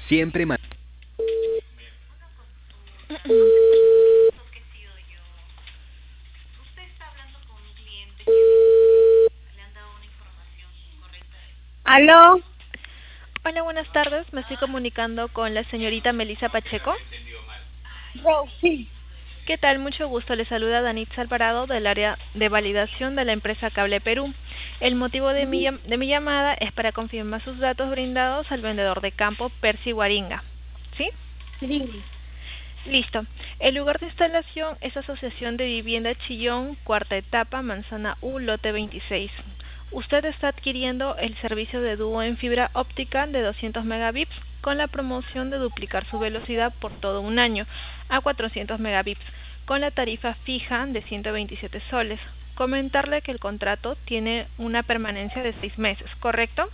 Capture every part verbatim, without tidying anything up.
Siempre ma- ¿Aló? Hola, buenas tardes. Me estoy comunicando con la señorita Melissa Pacheco. Rosy. ¿Qué tal? Mucho gusto. Le saluda Danitza Alvarado del área de validación de la empresa Cable Perú. El motivo de mi, llam- de mi llamada es para confirmar sus datos brindados al vendedor de campo Percy Guaringa. ¿Sí? Sí. Listo. El lugar de instalación es Asociación de Vivienda Chillón, cuarta etapa, Manzana U, lote veintiséis. Usted está adquiriendo el servicio de dúo en fibra óptica de doscientos megabits con la promoción de duplicar su velocidad por todo un año a cuatrocientos megabits con la tarifa fija de ciento veintisiete soles. Comentarle que el contrato tiene una permanencia de seis meses, ¿correcto?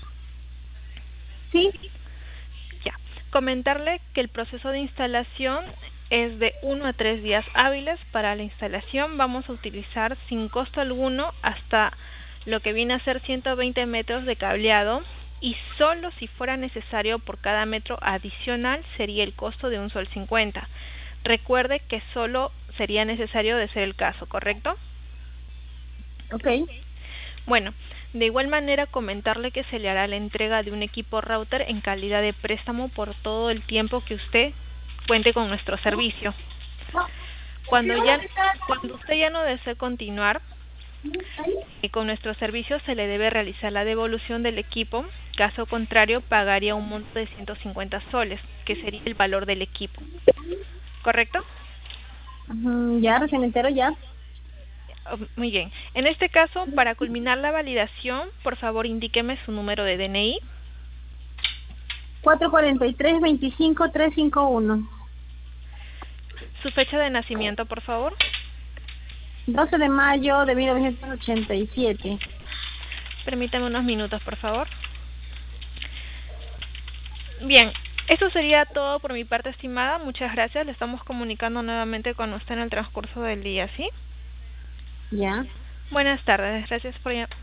Sí. Ya. Comentarle que el proceso de instalación es de uno a tres días hábiles. Para la instalación vamos a utilizar sin costo alguno hasta lo que viene a ser ciento veinte metros de cableado, y solo si fuera necesario por cada metro adicional sería el costo de un sol cincuenta. Recuerde que solo sería necesario de ser el caso, ¿correcto? Ok. Bueno, de igual manera comentarle que se le hará la entrega de un equipo router en calidad de préstamo por todo el tiempo que usted cuente con nuestro servicio. Cuando ya, cuando usted ya no desee continuar eh, con nuestro servicio, se le debe realizar la devolución del equipo. Caso contrario, pagaría un monto de ciento cincuenta soles, que sería el valor del equipo. ¿Correcto? Ujú, ya, recién me entero ya. Oh, muy bien. En este caso, para culminar la validación, por favor indíqueme su número de D N I, cuatro cuatro tres, dos cinco, tres cinco uno. su fecha de nacimiento, por favor. doce de mayo de mil novecientos ochenta y siete. Permítame unos minutos, por favor. Bien, eso sería todo por mi parte, estimada. Muchas gracias. Le estamos comunicando nuevamente con usted en el transcurso del día, ¿sí? Ya. Buenas tardes. Gracias por llamar.